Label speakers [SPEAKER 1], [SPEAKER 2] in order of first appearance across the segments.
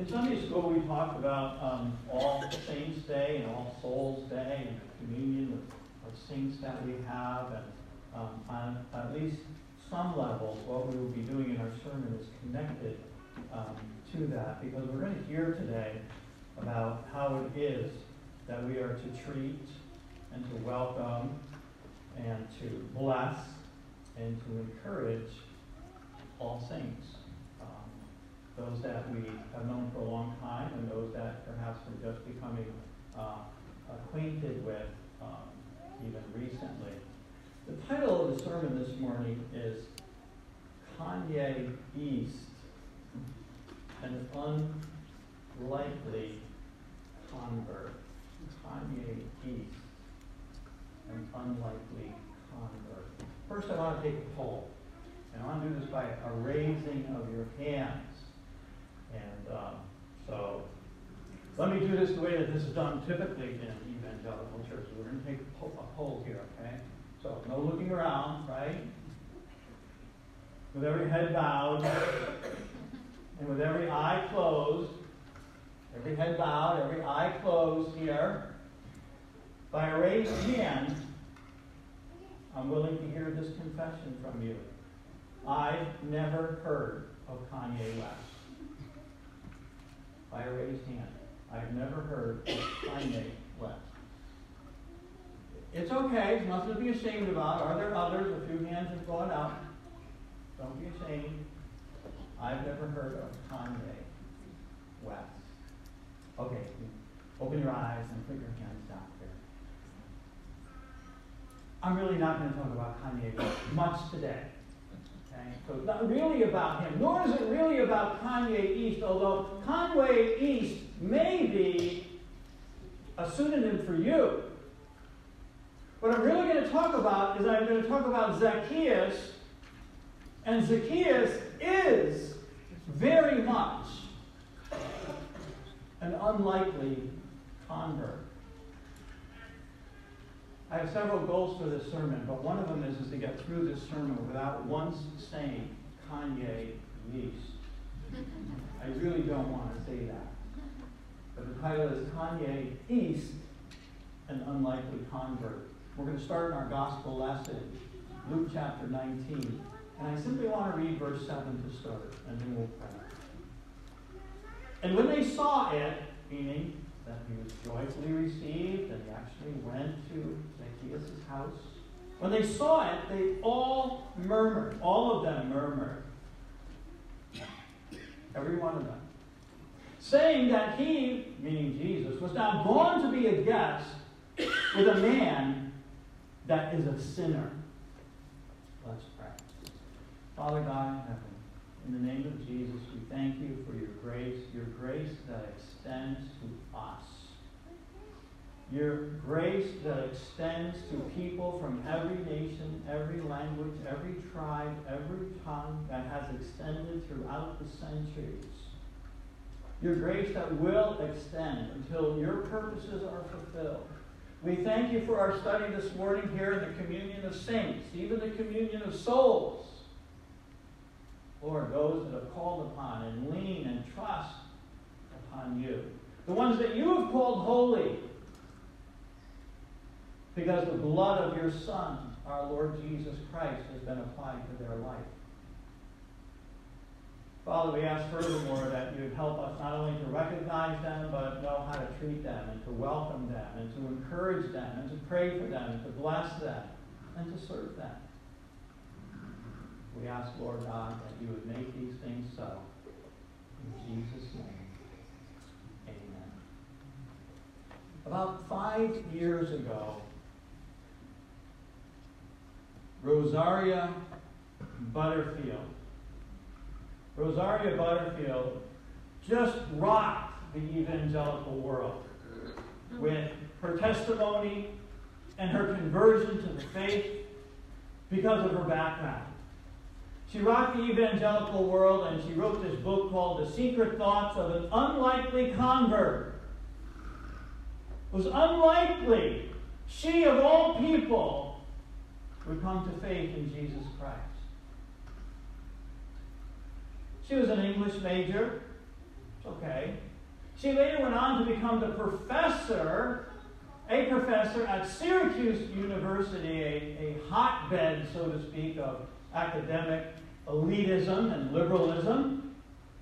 [SPEAKER 1] In Sunday school, we talked about All Saints Day and All Souls Day and the communion of saints that we have. And on at least some levels, what we will be doing in our sermon is connected to that, because we're going to hear today about how it is that we are to treat and to welcome and to bless and to encourage all saints. Those that we have known for a long time and those that perhaps we're just becoming acquainted with even recently. The title of the sermon this morning is Kanye East, an unlikely convert. Kanye East, an unlikely convert. First, I want to take a poll. And I want to do this by a raising of your hands. And so let me do this the way that this is done typically in evangelical churches. We're going to take a poll here, okay? So no looking around, right? With every head bowed and with every eye closed. Every head bowed, every eye closed here. By a raised hand, I'm willing to hear this confession from you. I've never heard of Kanye West. By a raised hand. I've never heard of Kanye West. It's okay. There's nothing to be ashamed about. Are there others? A few hands have gone up. Don't be ashamed. I've never heard of Kanye West. Okay. Open your eyes and put your hands down here. I'm really not going to talk about Kanye West much today. Okay? So it's not really about him, nor is it really about Kanye East, although Kanye East may be a pseudonym for you. What I'm really going to talk about is I'm going to talk about Zacchaeus, and Zacchaeus is very much an unlikely convert. I have several goals for this sermon, but one of them is to get through this sermon without once saying Kanye East. I really don't want to say that. But the title is Kanye East, an unlikely convert. We're going to start in our gospel lesson, Luke chapter 19. And I simply want to read verse 7 to start, and then we'll pray. And when they saw it, meaning that he was joyfully received, and he actually went to Zacchaeus' house. When they saw it, they all murmured. All of them murmured. Every one of them. Saying that he, meaning Jesus, was now gone to be a guest with a man that is a sinner. Let's pray. Father God in heaven, in the name of Jesus, we thank you for your grace that extends to us. Your grace that extends to people from every nation, every language, every tribe, every tongue, that has extended throughout the centuries. Your grace that will extend until your purposes are fulfilled. We thank you for our study this morning here in the communion of saints, even the communion of souls. Lord, those that have called upon and lean and trust upon you. The ones that you have called holy because the blood of your Son, our Lord Jesus Christ, has been applied to their life. Father, we ask furthermore that you would help us not only to recognize them, but know how to treat them and to welcome them and to encourage them and to pray for them and to bless them and to serve them. We ask, Lord God, that you would make these things so. In Jesus' name, amen. About 5 years ago, Rosaria Butterfield just rocked the evangelical world with her testimony and her conversion to the faith because of her background. She rocked the evangelical world, and she wrote this book called The Secret Thoughts of an Unlikely Convert. It was unlikely she, of all people, would come to faith in Jesus Christ. She was an English major. Okay. She later went on to become a professor at Syracuse University, a hotbed, so to speak, of academic elitism and liberalism.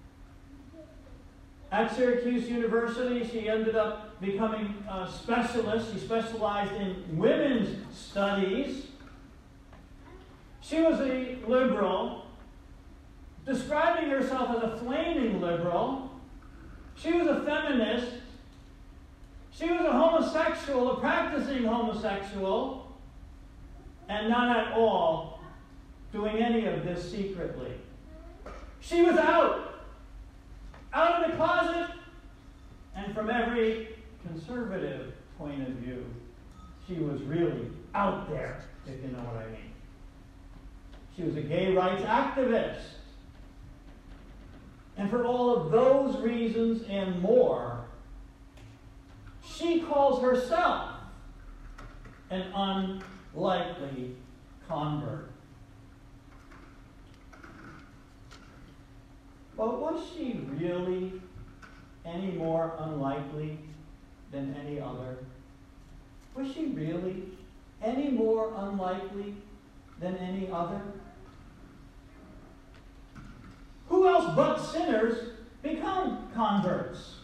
[SPEAKER 1] At Syracuse University, she ended up becoming a specialist. She specialized in women's studies. She was a liberal, describing herself as a flaming liberal. She was a feminist. She was a homosexual, a practicing homosexual, and not at all doing any of this secretly. She was out of the closet, and from every conservative point of view, she was really out there, if you know what I mean. She was a gay rights activist. And for all of those reasons and more, she calls herself an unlikely convert. But was she really any more unlikely than any other? Was she really any more unlikely than any other? Who else but sinners become converts?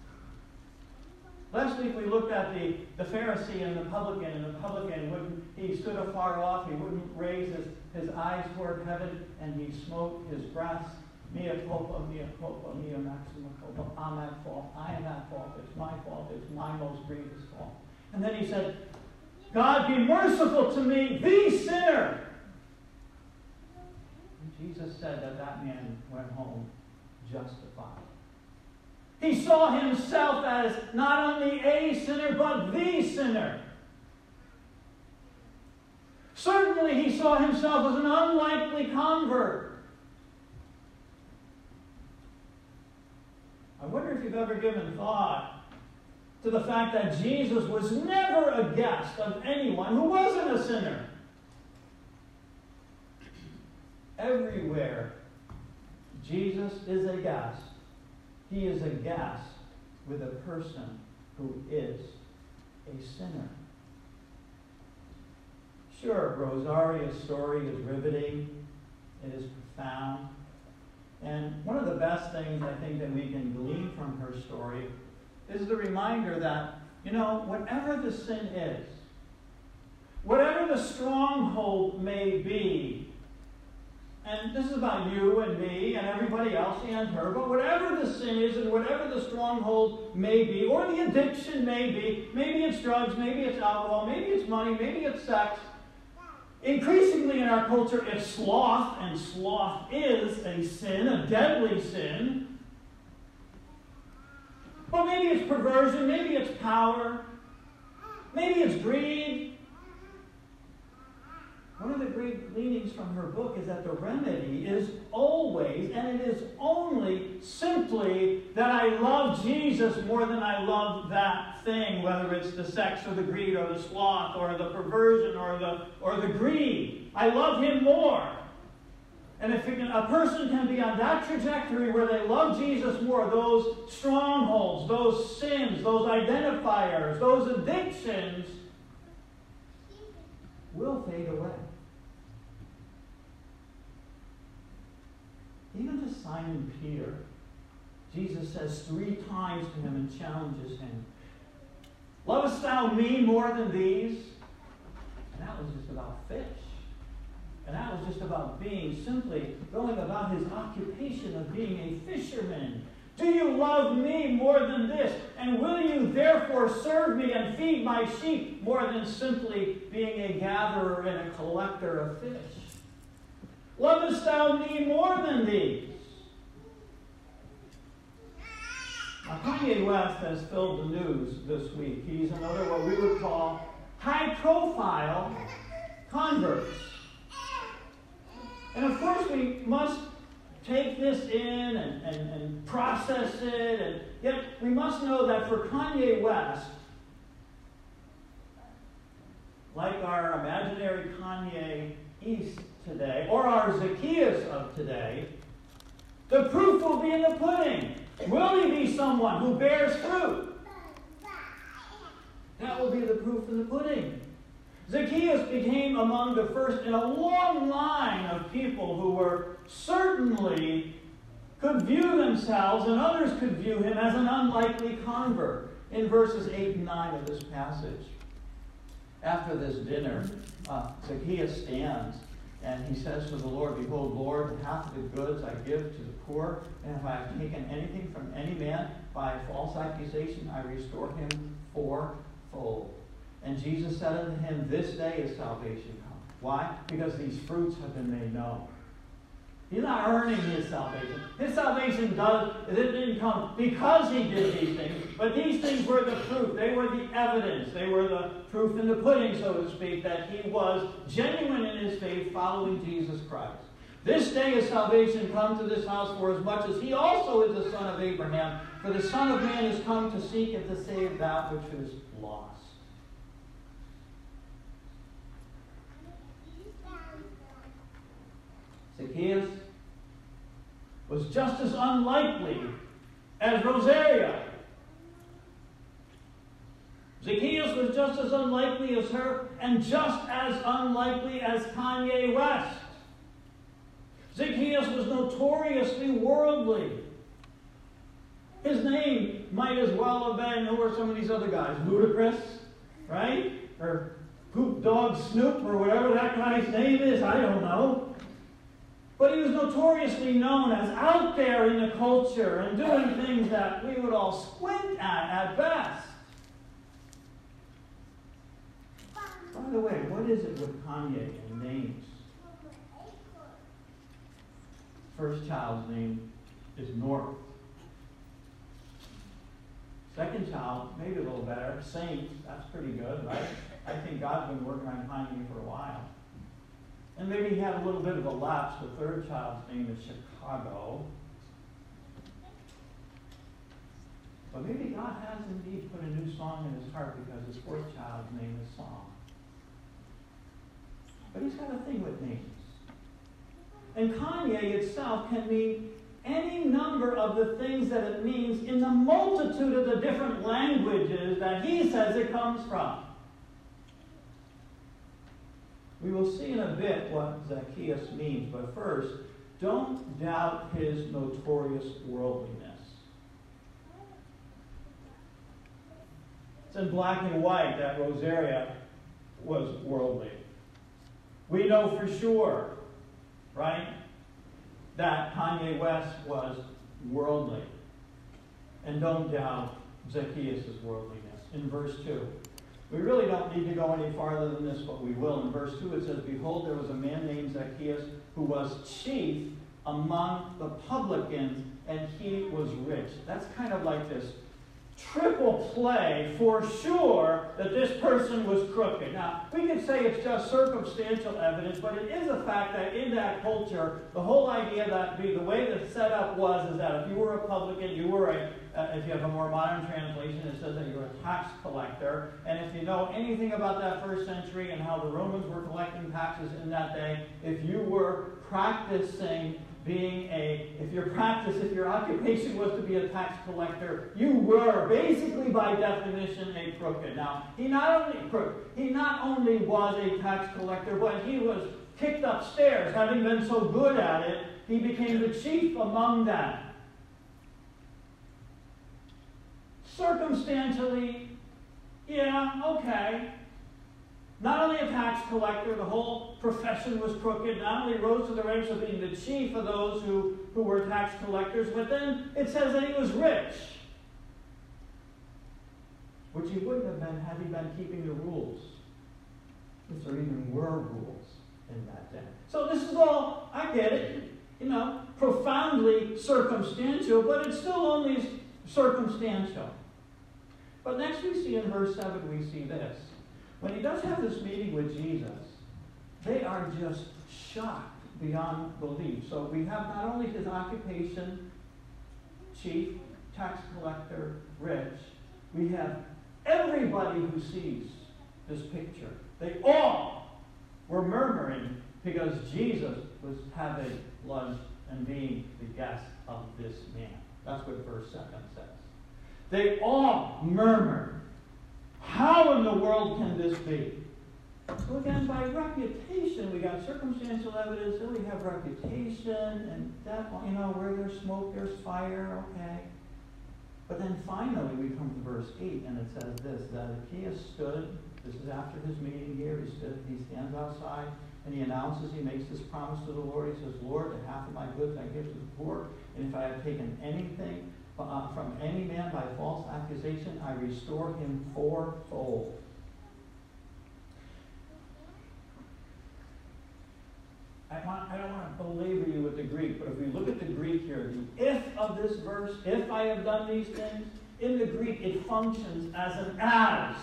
[SPEAKER 1] Last week we looked at the Pharisee and the publican. And the publican, he stood afar off, he wouldn't raise his eyes toward heaven, and he smote his breast. Mea culpa, mea maxima culpa. I'm at fault. I am at fault. It's my fault. It's my most grievous fault. And then he said, God, be merciful to me, the sinner. And Jesus said that man went home justified. He saw himself as not only a sinner, but the sinner. Certainly he saw himself as an unlikely convert. I wonder if you've ever given thought to the fact that Jesus was never a guest of anyone who wasn't a sinner. Everywhere Jesus is a guest, he is a guest with a person who is a sinner. Sure, Rosaria's story is riveting. It is profound. And one of the best things I think that we can glean from her story is the reminder that, whatever the sin is, whatever the stronghold may be, and this is about you and me and everybody else and her, but whatever the sin is and whatever the stronghold may be, or the addiction may be, maybe it's drugs, maybe it's alcohol, maybe it's money, maybe it's sex. Increasingly in our culture, it's sloth, and sloth is a sin, a deadly sin. But maybe it's perversion, maybe it's power, maybe it's greed. One of the great gleanings from her book is that the remedy is always, and it is only simply that I love Jesus more than I love that thing, whether it's the sex or the greed or the sloth or the perversion or the greed. I love him more. And if a person can be on that trajectory where they love Jesus more, those strongholds, those sins, those identifiers, those addictions will fade away. Even to Simon Peter, Jesus says 3 times to him and challenges him, lovest thou me more than these? And that was just about fish. And that was just about going about his occupation of being a fisherman. Do you love me more than this? And will you therefore serve me and feed my sheep more than simply being a gatherer and a collector of fish? Lovest thou me more than these? Now, Kanye West has filled the news this week. He's another what we would call high-profile converts. And of course we must take this in and process it, and yet we must know that for Kanye West, like our imaginary Kanye East today, or our Zacchaeus of today, the proof will be in the pudding. Will he be someone who bears fruit? That will be the proof in the pudding. Zacchaeus became among the first in a long line of people who were certainly could view themselves and others could view him as an unlikely convert. In verses 8 and 9 of this passage, after this dinner, Zacchaeus stands and he says to the Lord, "Behold, Lord, half of the goods I give to the poor, and if I have taken anything from any man by false accusation, I restore him fourfold." And Jesus said unto him, "This day is salvation come." Why? Because these fruits have been made known. He's not earning his salvation. His salvation didn't come because he did these things, but these things were the proof. They were the evidence. They were the proof in the pudding, so to speak, that he was genuine in his faith, following Jesus Christ. This day is salvation come to this house, for as much as he also is the son of Abraham. For the Son of Man is come to seek and to save that which is lost. Zacchaeus was just as unlikely as Rosaria. Zacchaeus was just as unlikely as her, and just as unlikely as Kanye West. Zacchaeus was notoriously worldly. His name might as well have been, who are some of these other guys? Ludacris, right? Or Poop Dog Snoop, or whatever that guy's name is, I don't know. But he was notoriously known as out there in the culture and doing things that we would all squint at best. By the way, what is it with Kanye and names? First child's name is North. Second child, maybe a little better, Saint. That's pretty good, right? I think God's been working on Kanye for a while. And maybe he had a little bit of a lapse. The third child's name is Chicago. But maybe God has indeed put a new song in his heart because his fourth child's name is Song. But he's got a thing with names. And Kanye itself can mean any number of the things that it means in the multitude of the different languages that he says it comes from. We will see in a bit what Zacchaeus means, but first, don't doubt his notorious worldliness. It's in black and white that Rosaria was worldly. We know for sure, right, that Kanye West was worldly. And don't doubt Zacchaeus' worldliness. In verse 2. We really don't need to go any farther than this, but we will. In verse 2 it says, "Behold, there was a man named Zacchaeus who was chief among the publicans, and he was rich." That's kind of like this triple play for sure that this person was crooked. Now, we could say it's just circumstantial evidence, but it is a fact that in that culture, the whole idea that the way the setup was is that if you were a publican, you were if you have a more modern translation, it says that you're a tax collector. And if you know anything about that first century and how the Romans were collecting taxes in that day, if you were practicing if your occupation was to be a tax collector, you were basically by definition a crooked. Now, he not only was a tax collector, but he was kicked upstairs. Having been so good at it, he became the chief among them. Circumstantially, yeah, okay. Not only a tax collector, the whole profession was crooked. Not only rose to the ranks of being the chief of those who were tax collectors, but then it says that he was rich. Which he wouldn't have been had he been keeping the rules. If there even were rules in that day. So this is all, I get it, profoundly circumstantial, but it's still only circumstantial. But next we see in verse 7, we see this. When he does have this meeting with Jesus, they are just shocked beyond belief. So we have not only his occupation, chief, tax collector, rich, we have everybody who sees this picture. They all were murmuring because Jesus was having lunch and being the guest of this man. That's what verse 2 says. They all murmured. How in the world can this be? So again, by reputation, we got circumstantial evidence, then we have reputation, and that, where there's smoke, there's fire, okay. But then finally we come to verse 8, and it says this, that Zacchaeus stood, this is after his meeting here, he stands outside, and he announces, he makes this promise to the Lord. He says, Lord, the half of my goods I give to the poor, and if I have taken anything from any man by false accusation, I restore him fourfold. I don't want to belabor you with the Greek, but if we look at the Greek here, the if of this verse, if I have done these things, in the Greek it functions as an as.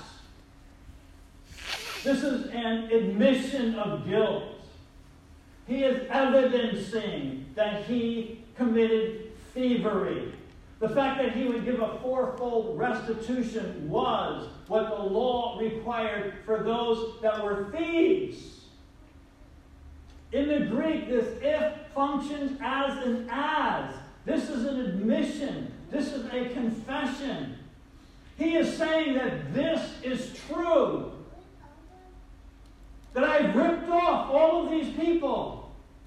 [SPEAKER 1] This is an admission of guilt. He is evidencing that he committed thievery. The fact that he would give a fourfold restitution was what the law required for those that were thieves. In the Greek, this if functions as an as. This is an admission. This is a confession. He is saying that this is true. That I've ripped off all of these people.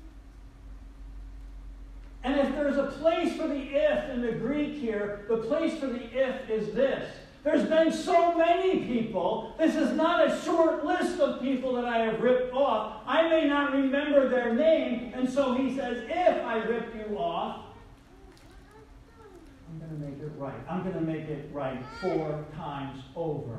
[SPEAKER 1] And if there's a place for the if in the Greek here, the place for the if is this. There's been so many people. This is not a short list of people that I have ripped off. I may not remember their name, and so he says, if I rip you off, I'm going to make it right. I'm going to make it right 4 times over.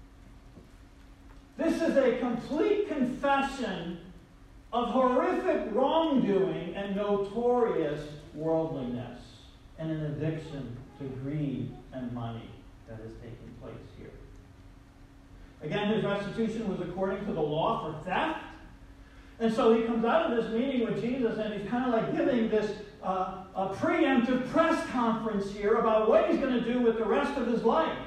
[SPEAKER 1] This is a complete confession of horrific wrongdoing and notorious worldliness and an addiction to greed and money that is taking place here. Again, his restitution was according to the law for theft. And so he comes out of this meeting with Jesus and he's kind of like giving this a preemptive press conference here about what he's going to do with the rest of his life.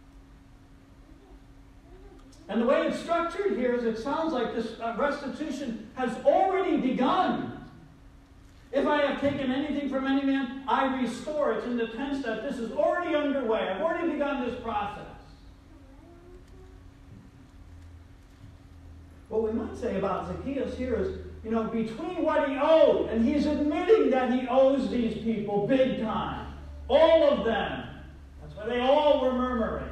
[SPEAKER 1] And the way it's structured here is it sounds like this restitution has already begun. If I have taken anything from any man, I restore. It's in the tense that this is already underway. I've already begun this process. What we might say about Zacchaeus here is, between what he owed, and he's admitting that he owes these people big time. All of them. That's why they all were murmuring.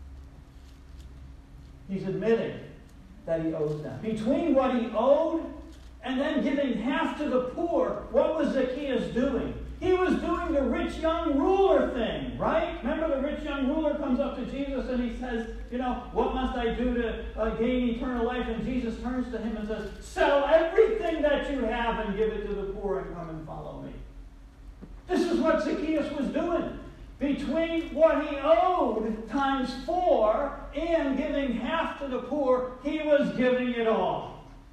[SPEAKER 1] He's admitting that he owes them. Between what he owed and then giving half to the poor, what was Zacchaeus doing? He was doing the rich young ruler thing, right? Remember the rich young ruler comes up to Jesus and he says, what must I do to gain eternal life? And Jesus turns to him and says, sell everything that you have and give it to the poor and come and follow me. This is what Zacchaeus was doing. Between what he owed times 4 and giving half to the poor, he was giving it all.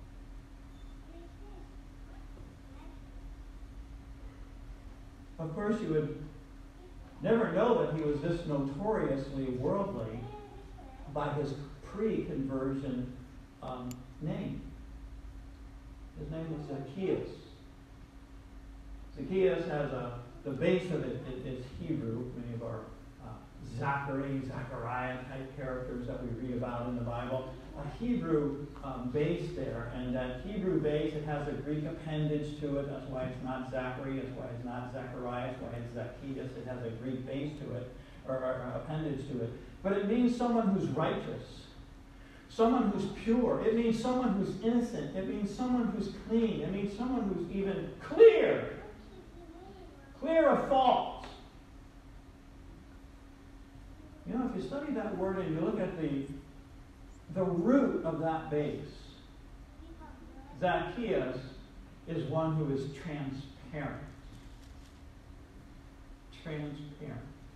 [SPEAKER 1] Of course, you would never know that he was this notoriously worldly by his pre-conversion name. His name was Zacchaeus. Zacchaeus has the base of it is Hebrew. Many of our Zechariah type characters that we read about in the Bible. A Hebrew base there, and that Hebrew base, it has a Greek appendage to it. That's why it's not Zachary, that's why it's not Zechariah, that's why it's Zacchaeus. It has a Greek base to it, or appendage to it. But it means someone who's righteous, someone who's pure. It means someone who's innocent. It means someone who's clean. It means someone who's even clear of fault. If you study that word and you look at the root of that base, Zacchaeus is one who is transparent. Transparent.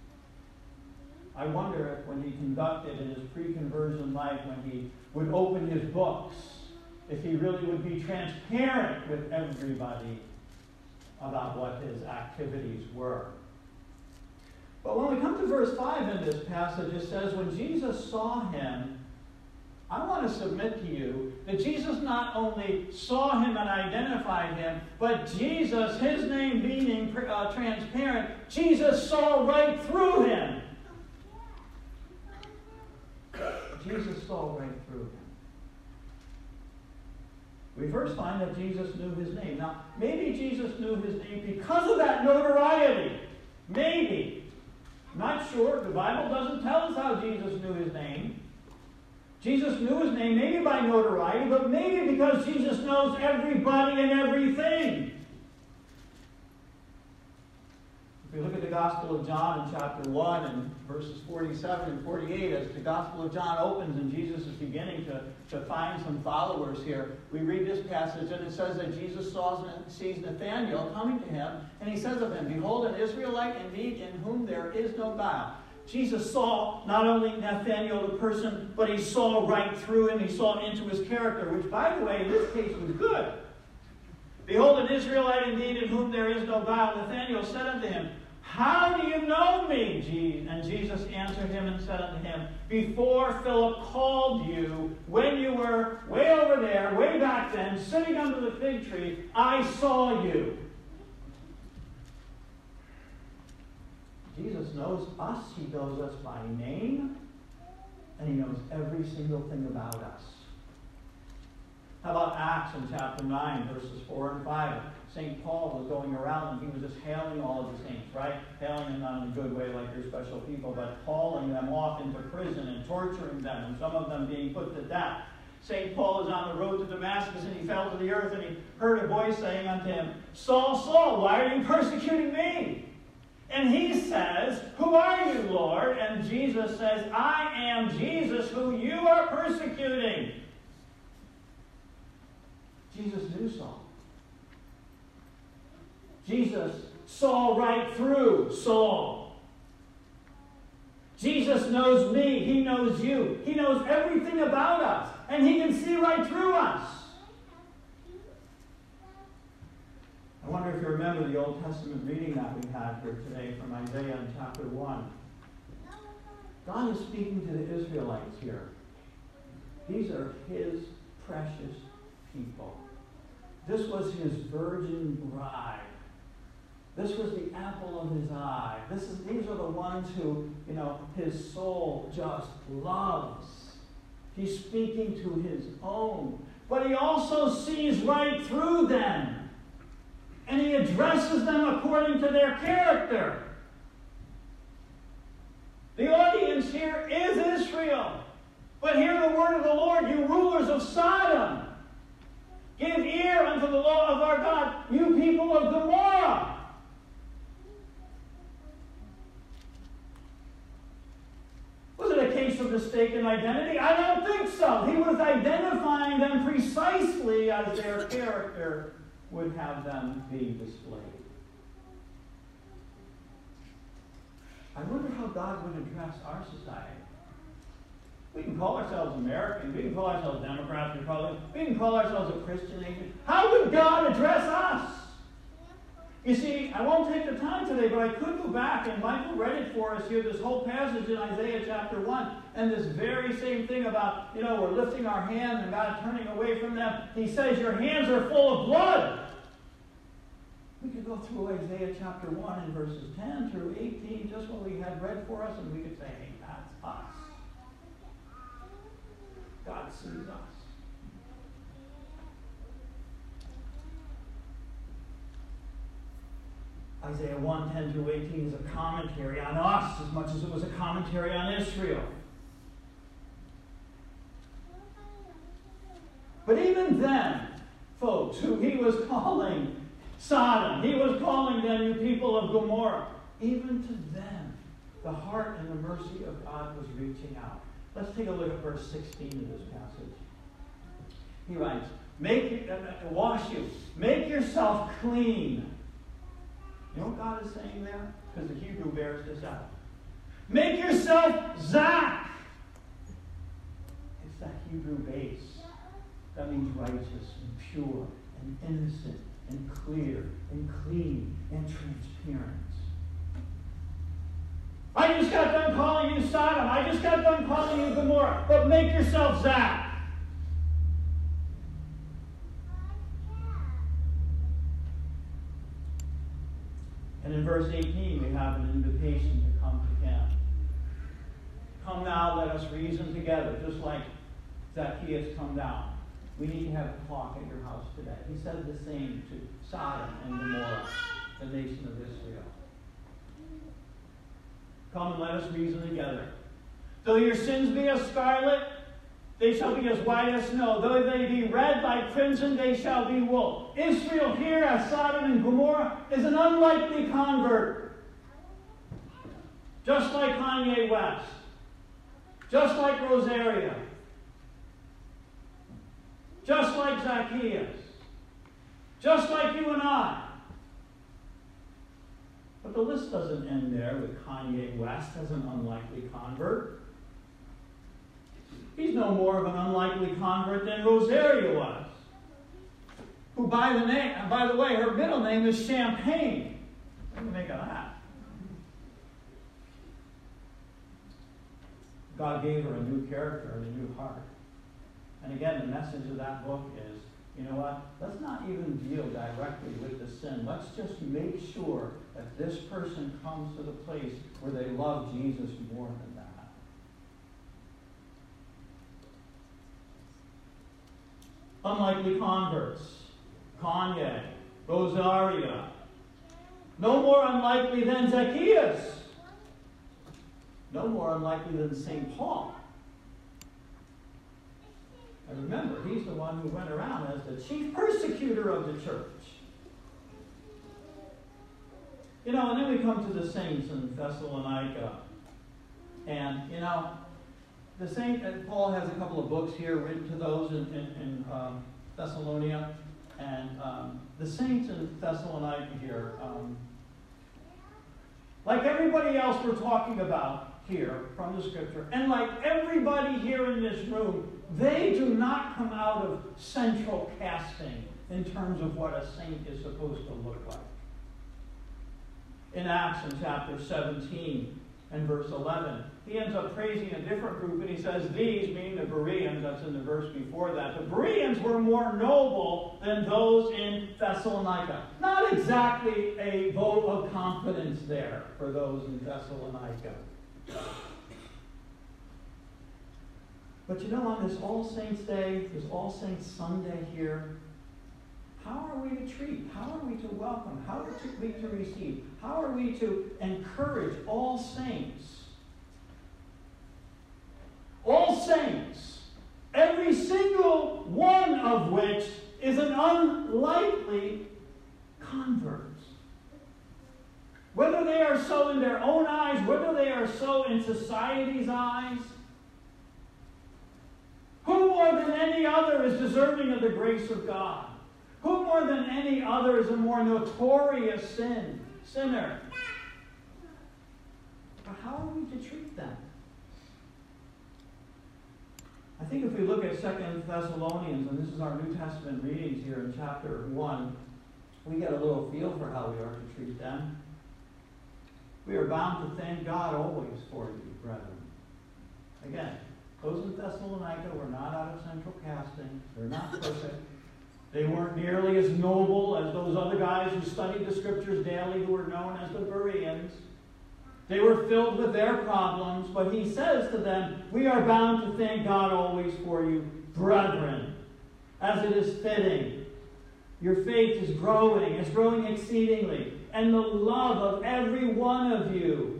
[SPEAKER 1] I wonder if when he conducted in his pre-conversion life, when he would open his books, if he really would be transparent with everybody about what his activities were. But when we come to verse 5 in this passage, it says, when Jesus saw him, I want to submit to you that Jesus not only saw him and identified him, but Jesus, his name being transparent, Jesus saw right through him. Jesus saw right through him. We first find that Jesus knew his name. Now, maybe Jesus knew his name because of that notoriety. Maybe. Not sure. The Bible doesn't tell us how Jesus knew his name. Jesus knew his name maybe by notoriety, but maybe because Jesus knows everybody and everything. If we look at the Gospel of John in chapter 1 and verses 47 and 48, as the Gospel of John opens and Jesus is beginning to find some followers here, we read this passage and it says that Jesus sees Nathanael coming to him, and he says of him, "Behold, an Israelite indeed, in whom there is no guile." Jesus saw not only Nathanael the person, but he saw right through him. He saw into his character, which, by the way, in this case was good. "Behold, an Israelite indeed, in whom there is no guile." Nathanael said unto him, "How do you know me?" And Jesus answered him and said unto him, "Before Philip called you, when you were way over there, way back then, sitting under the fig tree, I saw you." Jesus knows us. He knows us by name. And he knows every single thing about us. How about Acts in chapter 9, verses 4 and 5? St. Paul was going around and he was just hailing all of the saints, right? Hailing them not in a good way like you're special people, but hauling them off into prison and torturing them, and some of them being put to death. St. Paul is on the road to Damascus, and he fell to the earth, and he heard a voice saying unto him, "Saul, Saul, why are you persecuting me?" And he says, "Who are you, Lord?" And Jesus says, "I am Jesus who you are persecuting." Jesus knew Saul. Jesus saw right through Saul. Jesus knows me. He knows you. He knows everything about us. And he can see right through us. I wonder if you remember the Old Testament reading that we had here today from Isaiah in chapter 1. God is speaking to the Israelites here. These are his precious people. This was his virgin bride. This was the apple of his eye. These are the ones who, his soul just loves. He's speaking to his own. But he also sees right through them. And he addresses them according to their character. The audience here is Israel. But hear the word of the Lord, you rulers of Sodom. Give ear unto the law of our God, you people of Gomorrah. Was it a case of mistaken identity? I don't think so. He was identifying them precisely as their character would have them be displayed. I wonder how God would address our society. We can call ourselves Americans, we can call ourselves Democrats, Republicans, we can call ourselves a Christian nation. How would God address us? You see, I won't take the time today, but I could go back, and Michael read it for us here, this whole passage in Isaiah chapter 1, and this very same thing about, we're lifting our hands and God turning away from them. He says, your hands are full of blood. We could go through Isaiah chapter 1 and verses 10 through 18, just what we had read for us, and we could say, hey, that's us. God sees us. Isaiah 1, 10 through 18 is a commentary on us as much as it was a commentary on Israel. But even then, folks, who he was calling Sodom, he was calling them you people of Gomorrah, even to them, the heart and the mercy of God was reaching out. Let's take a look at verse 16 of this passage. He writes, wash you, make yourself clean. You know what God is saying there? Because the Hebrew bears this out. Make yourself zak. It's that Hebrew base. That means righteous and pure and innocent and clear and clean and transparent. I just got done calling you Sodom. I just got done calling you Gomorrah. But make yourself Zach. And in verse 18, we have an invitation to come to him. Come now, let us reason together, just like Zacchaeus come down. We need to have a talk at your house today. He said the same to Sodom and Gomorrah, the nation of Israel. Come and let us reason together. Though your sins be as scarlet, they shall be as white as snow. Though they be red like crimson, they shall be wool. Israel here, as Sodom and Gomorrah, is an unlikely convert. Just like Kanye West. Just like Rosaria. Just like Zacchaeus. Just like you and I. But the list doesn't end there with Kanye West as an unlikely convert. He's no more of an unlikely convert than Rosaria was. Who, by the way, her middle name is Champagne. What do you make of that? God gave her a new character and a new heart. And again, the message of that book is, you know what? Let's not even deal directly with the sin. Let's just make sure that this person comes to the place where they love Jesus more than that. Unlikely converts. Kanye. Rosaria. No more unlikely than Zacchaeus. No more unlikely than St. Paul. And remember, he's the one who went around as the chief persecutor of the church. You know, and then we come to the saints in Thessalonica. And, you know, the saint, Paul has a couple of books here written to those in Thessalonica. And the saints in Thessalonica here, like everybody else we're talking about here from the scripture, and like everybody here in this room, they do not come out of central casting in terms of what a saint is supposed to look like. In Acts in chapter 17 and verse 11, he ends up praising a different group, and he says, these, meaning the Bereans, that's in the verse before that, the Bereans were more noble than those in Thessalonica. Not exactly a vote of confidence there for those in Thessalonica. But you know, on this All Saints Day, this All Saints Sunday here, how are we to treat? How are we to welcome? How are we to receive? How are we to encourage all saints? All saints, every single one of which is an unlikely convert. Whether they are so in their own eyes, whether they are so in society's eyes, who more than any other is deserving of the grace of God? Who more than any other is a more notorious sinner? But how are we to treat them? I think if we look at 2 Thessalonians, and this is our New Testament readings here in chapter 1, we get a little feel for how we are to treat them. We are bound to thank God always for you, brethren. Again, those in Thessalonica were not out of central casting. They're not perfect. They weren't nearly as noble as those other guys who studied the scriptures daily, who were known as the Bereans. They were filled with their problems, but he says to them, we are bound to thank God always for you, brethren, as it is fitting. Your faith is growing. It's growing exceedingly. And the love of every one of you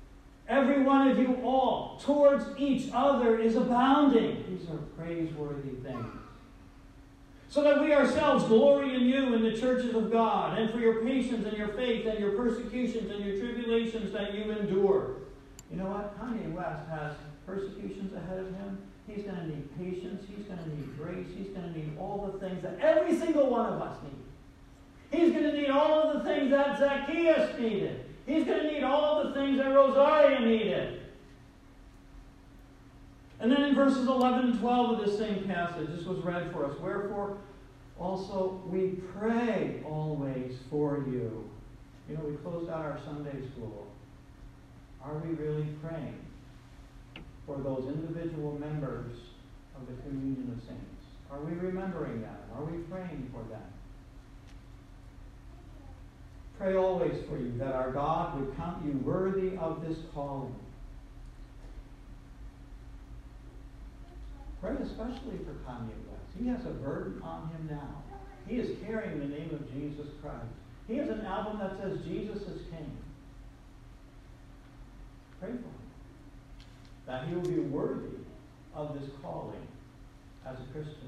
[SPEAKER 1] all, towards each other is abounding. These are praiseworthy things. So that we ourselves glory in you in the churches of God, and for your patience and your faith and your persecutions and your tribulations that you endure. You know what? Kanye West has persecutions ahead of him. He's going to need patience. He's going to need grace. He's going to need all the things that every single one of us need. He's going to need all of the things that Zacchaeus needed. He's going to need all of the things that Rosaria needed. And then in verses 11 and 12 of this same passage, this was read for us. Wherefore, also we pray always for you. You know, we closed out our Sunday school Are we really praying for those individual members of the communion of saints? Are we remembering them? Are we praying for them? Pray always for you, that our God would count you worthy of this calling. Pray especially for Kanye West. He has a burden on him now. He is carrying the name of Jesus Christ. He has an album that says Jesus is King. Pray for him, that he will be worthy of this calling as a Christian.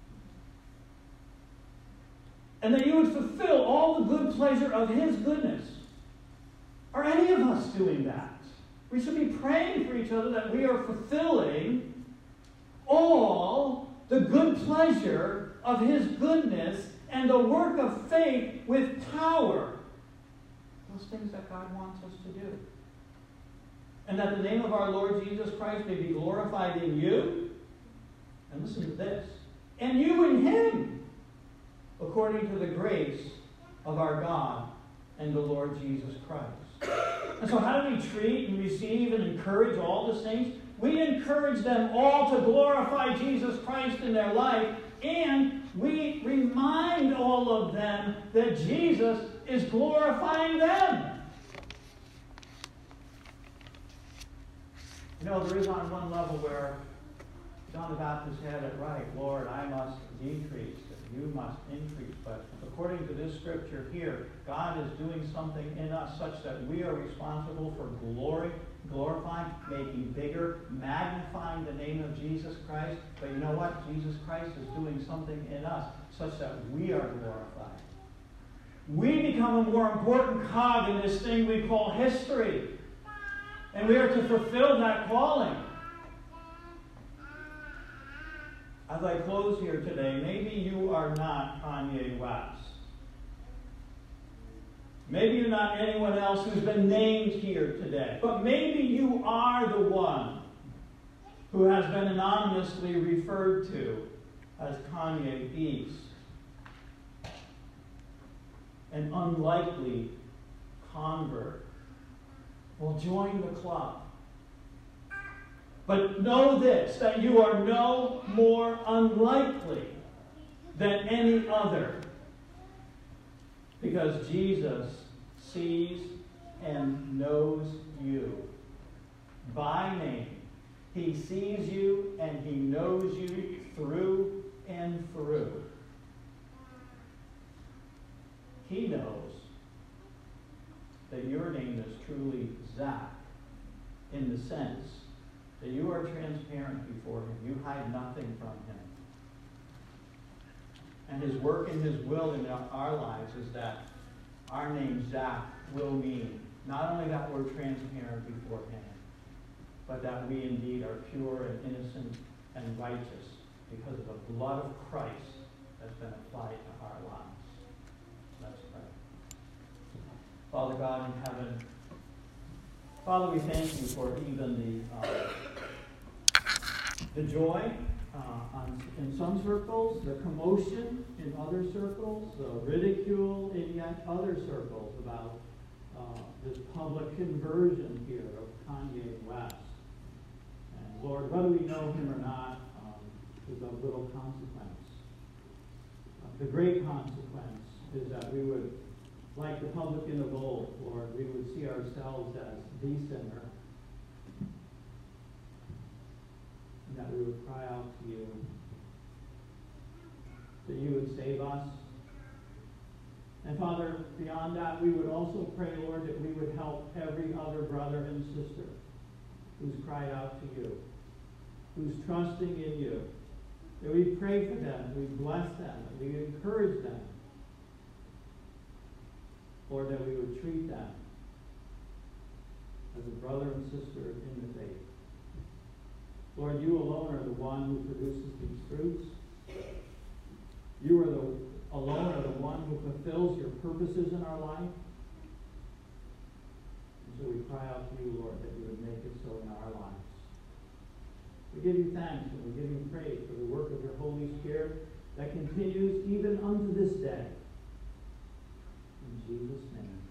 [SPEAKER 1] And that you would fulfill all the good pleasure of his goodness. Are any of us doing that? We should be praying for each other that we are fulfilling all the good pleasure of his goodness and the work of faith with power. Those things that God wants us to do. And that the name of our Lord Jesus Christ may be glorified in you. And listen to this. And you in him, according to the grace of our God and the Lord Jesus Christ. And so how do we treat and receive and encourage all the saints? We encourage them all to glorify Jesus Christ in their life, and we remind all of them that Jesus is glorifying them. You know, there is on one level where John the Baptist had it right. Lord, I must decrease, and you must increase. But according to this scripture here, God is doing something in us such that we are responsible for glorifying, making bigger, magnifying the name of Jesus Christ. But you know what? Jesus Christ is doing something in us such that we are glorified. We become a more important cog in this thing we call history. And we are to fulfill that calling. As I close here today, maybe you are not Kanye West. Maybe you're not anyone else who's been named here today. But maybe you are the one who has been anonymously referred to as Kanye East. An unlikely convert. Well, join the club. But know this, that you are no more unlikely than any other. Because Jesus sees and knows you by name. He sees you and he knows you through and through. He knows that your name is truly Zach, in the sense that you are transparent before him. You hide nothing from him. And his work and his will in our lives is that our name, Zach, will mean not only that we're transparent before him, but that we indeed are pure and innocent and righteous because of the blood of Christ that's been applied to our lives. Let's pray. Father God in heaven, Father, we thank you for even the joy in some circles, the commotion in other circles, the ridicule in yet other circles about this public conversion here of Kanye West. And Lord, whether we know him or not is of little consequence. The great consequence is that we would, like the publican of old, Lord, we would see ourselves as the sinner, and that we would cry out to you, that you would save us. And Father, beyond that, we would also pray, Lord, that we would help every other brother and sister who's cried out to you, who's trusting in you, that we pray for them, we bless them, that we encourage them. Lord, that we would treat them as a brother and sister in the faith. Lord, you alone are the one who produces these fruits. You are alone are the one who fulfills your purposes in our life. And so we cry out to you, Lord, that you would make it so in our lives. We give you thanks and we give you praise for the work of your Holy Spirit that continues even unto this day. In Jesus' name.